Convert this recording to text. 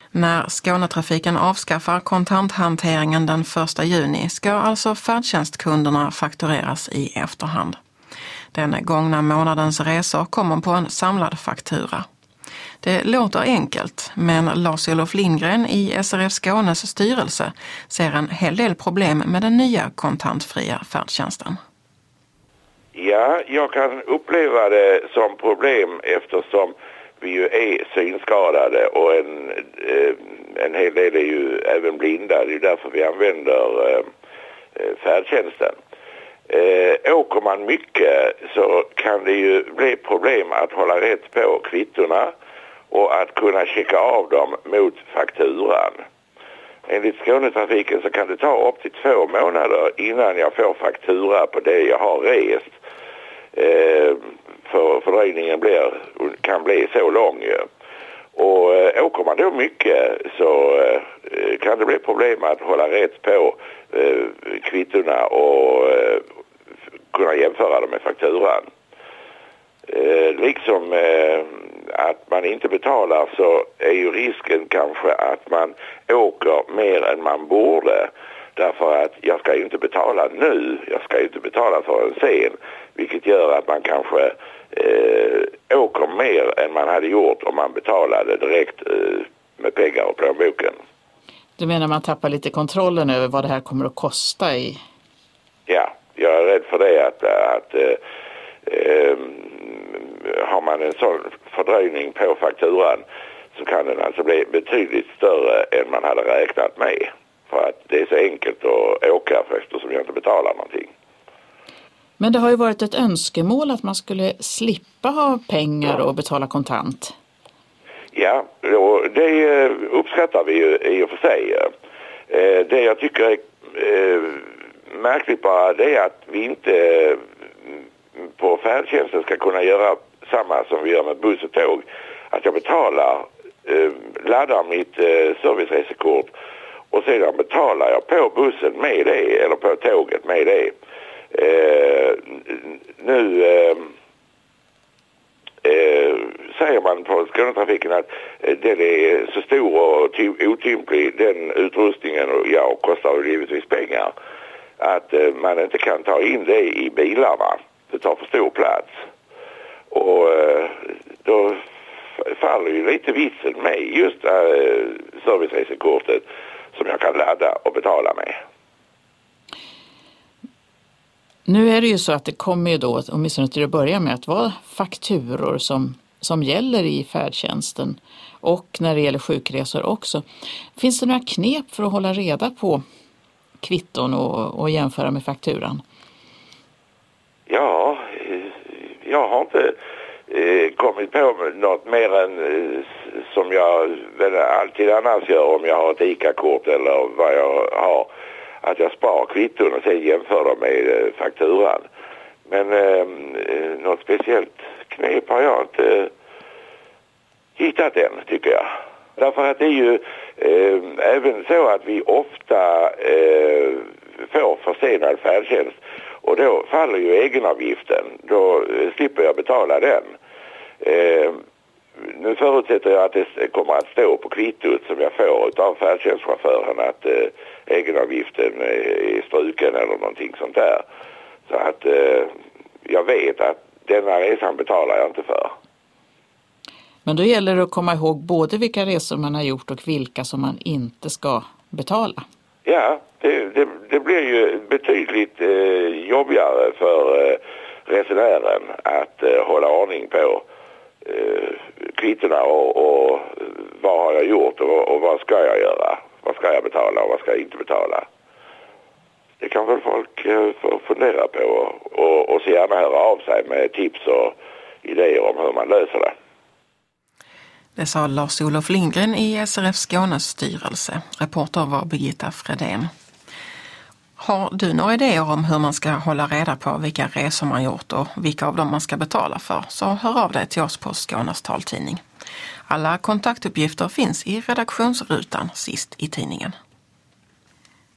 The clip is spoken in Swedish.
När Skånetrafiken avskaffar kontanthanteringen den 1 juni ska alltså färdtjänstkunderna faktureras i efterhand. Den gångna månadens resor kommer på en samlad faktura. Det låter enkelt, men Lars-Olof Lindgren i SRF Skånes styrelse ser en hel del problem med den nya kontantfria färdtjänsten. Ja, jag kan uppleva det som problem eftersom vi ju är synskadade och en hel del är ju även blinda. Det är därför vi använder färdtjänsten. Åker man mycket så kan det ju bli problem att hålla rätt på kvittorna och att kunna checka av dem mot fakturan. Enligt Skånetrafiken så kan det ta upp till 2 månader innan jag får faktura på det jag har rest. För fördröjningen kan bli så lång. Och åker man då mycket så kan det bli problem att hålla rätt på kvittorna och kunna jämföra dem med fakturan. Liksom att man inte betalar så är ju risken kanske att man åker mer än man borde. Därför att jag ska ju inte betala nu, jag ska ju inte betala för en sen. Vilket gör att man kanske åker mer än man hade gjort om man betalade direkt med pengar och plånboken. Du menar man tappar lite kontrollen över vad det här kommer att kosta i? Ja, jag är rädd för det att har man en sån fördröjning på fakturan så kan den alltså bli betydligt större än man hade räknat med. För att det är så enkelt att åka eftersom jag inte betalar någonting. Men det har ju varit ett önskemål att man skulle slippa ha pengar och betala kontant. Ja, och det uppskattar vi ju i och för sig. Det jag tycker är märkligt bara det är att vi inte på färdtjänsten ska kunna göra samma som vi gör med buss och tåg. Att jag laddar mitt serviceresekort och sedan betalar jag på bussen med det eller på tåget med det. Nu säger man på Skånetrafiken att den är så stor och otymplig, den utrustningen, och kostar ju givetvis pengar, att man inte kan ta in det i bilarna. Det tar för stor plats. Och då faller ju lite vitsen med just serviceresekortet som jag kan ladda och betala med. Nu är det ju så att det kommer ju då, åtminstone till att börja med, att vara fakturor som gäller i färdtjänsten och när det gäller sjukresor också. Finns det några knep för att hålla reda på kvitton och jämföra med fakturan? Ja, jag har inte kommit på något mer än som jag väl alltid annars gör om jag har ett ICA-kort eller vad jag har. Att jag sparar kvitton och sen jämför dem med fakturan. Men något speciellt knep har jag inte hittat än, tycker jag. Därför att det är ju även så att vi ofta får försenad färdtjänst. Och då faller ju egenavgiften. Då slipper jag betala den. Nu förutsätter jag att det kommer att stå på kvittot som jag får av färdtjänstchauffören att egenavgiften är struken eller någonting sånt där. Så att jag vet att denna resan betalar jag inte för. Men då gäller det att komma ihåg både vilka resor man har gjort och vilka som man inte ska betala. Ja, det blir ju betydligt jobbigare för resenären att hålla ordning på kvittorna och vad har jag gjort och vad ska jag göra? Vad ska jag betala och vad ska jag inte betala? Det kan väl folk få fundera på och så gärna höra av sig med tips och idéer om hur man löser det. Det sa Lars-Olof Lindgren i SRF Skånes styrelse. Reporter var Birgitta Fredén. Har du några idéer om hur man ska hålla reda på vilka resor man gjort och vilka av dem man ska betala för, så hör av dig till oss på Skånes taltidning. Alla kontaktuppgifter finns i redaktionsrutan sist i tidningen.